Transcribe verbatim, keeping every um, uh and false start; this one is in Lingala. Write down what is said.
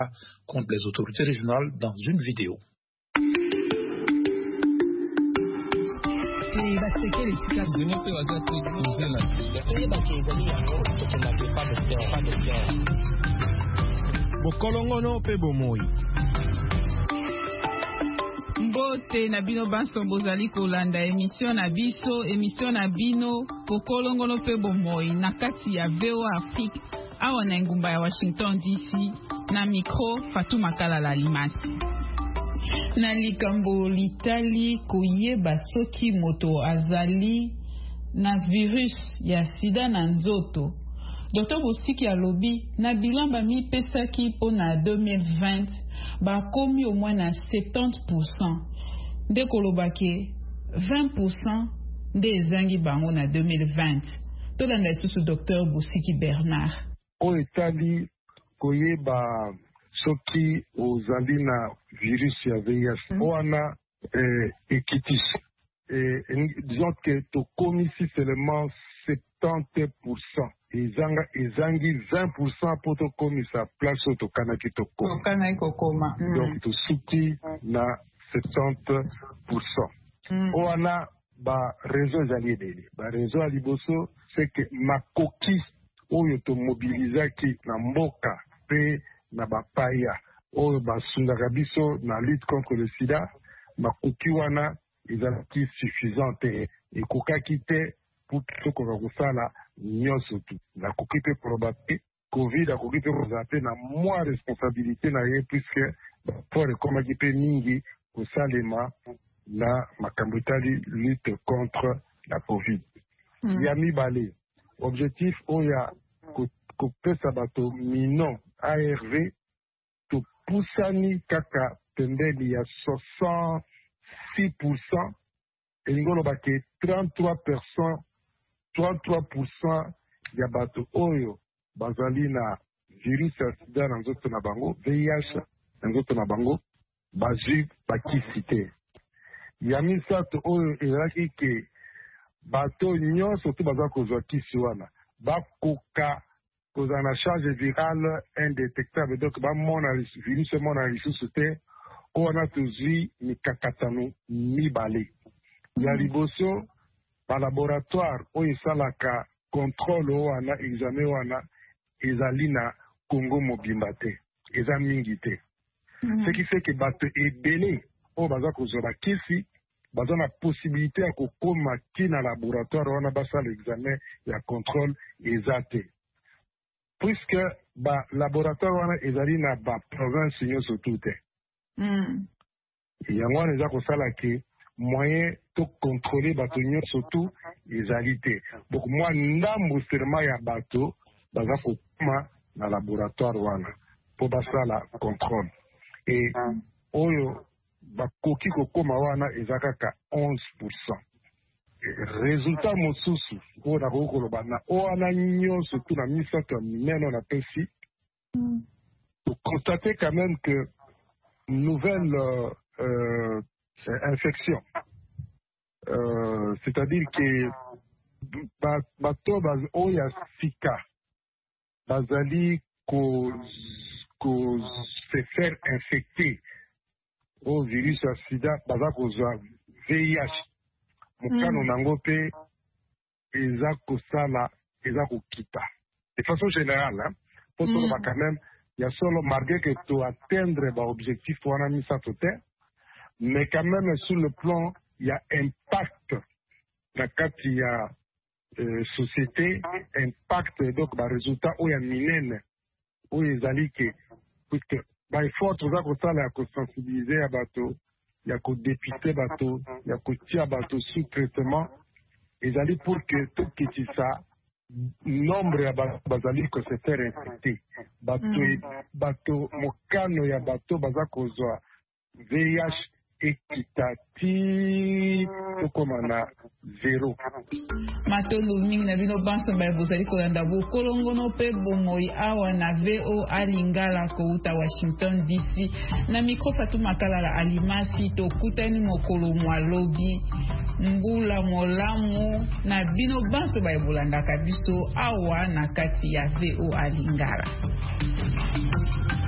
contre les autorités régionales dans une vidéo. Mbote na bino banso bozali kolanda émission na biso émission na bino pokolongono pe bomoi na kati ya V O Afrique awa na ngumba ya Washington D C na micro Fatuma Kalala Limasi. Na likambo litali koyeba soki moto azali na virus ya sida na nzoto. Docteur Bosiki alobi na bilamba mi pesaki po na deux mille vingt ba komi au moins na soixante pour cent de kolobake vingt pour cent des zangi bango na deux mille vingt. To la ndesusu Docteur Bosiki Bernard. O etali koyeba soki ozali na virus ya V I H mm. Oana eh, ekitis eh, disons que to komi si seulement soixante pour cent ezanga ezangi vingt pour cent pour to komi sa place to kanaki to koma to kanaki kokoma mm. Donc to suki na soixante pour cent mm. Oana ba réseau ezali dele ba réseau aliboso c'est que makoki oyo to mobilizaki na mboka pe na bapaya oyo basundaka biso na lutte contre le sida makoki wana ezalaki suffisante ekokaki te pour tokoka kosala nyonso tu nakoki mpe koloba te covid akoki mpe kozala mpe na mwa responsabilité na ye puisque baport ekomaki mpe mingi kosalema na makambo etali lutte contre la covid mm. ya mibale objectif oyo kopesa bato mino A R V to pusani kaka pembeni ya soixante-six pour cent elingolo bake trente-trois pour cent trente-trois pour cent ya bato oyo bazali na virus ya sida na nzoto na bango V I H na nzoto na bango bazwi bakisi te ya misato oyo ezalaki ke bato nyonso to baza kozwa kisi wana bakoka kozala na charge virale indétectable donc bamona virus emona lisusu te oyo wana tozwi mikakatano mibale ya liboso balaboratoire oyo esalaka contrôle oyo wana examen wana ezali na Congo mobimba te eza mingi te mm-hmm. Ce qui fait que bato ebele oyo baza kozwa bakisi baza na possibilité ya kokoma ti na laboratoire wana basala examen ya contrôle eza te puisque ba laboratoire wana ezali na ba province nyonso tu te mm. yango wana eza kosala ke moyen to contrôler bato nyonso tu ezali te donc mwa ndambo seulement ya bato baza kokoma na laboratoire wana po basala contrôle et mm. oyo bakoki kokoma wana eza kaka onze pour cent résultat mosusu oyo nakoki koloba na oyo wana nyonso tu na misato ya minene na pesi mm. constate quand même que nouvelle euh, euh, infection euh, c'est-à-dire que bato ba, oyo ya sika bazali ko, ko se faire infecter au virus ya sida baza kozwa V I H mokano nango mpe eza kosala eza kokita de façon générale hein, po toloba quand même ya solo malgré que to atteindre ba objectif wana misato te mais quand même sur le plan ya impact na kati ya euh, société impact donc ba résultat oyo ya minene oyo ezali ke puisque ba effort toza kosala ya kosensibiliser ya bato ya kodépite bato ya kotia bato sous traitement ezali pour que tokitisa nombre ya bato bazali kose faire infecter bato mm. bato mokano ya bato baza kozwa V I H ekitati tokoma na zero matondo mingi na bino banso ba bozali kolanda bokolongono pe bomoi awa na V O A Lingala kouta Washington D C na micro Fatuma Kalala Alimasi tokutani mokolo mwalobi mbula molamu na bino banso ba bolanda kabiso awa na kati ya V O A Lingala.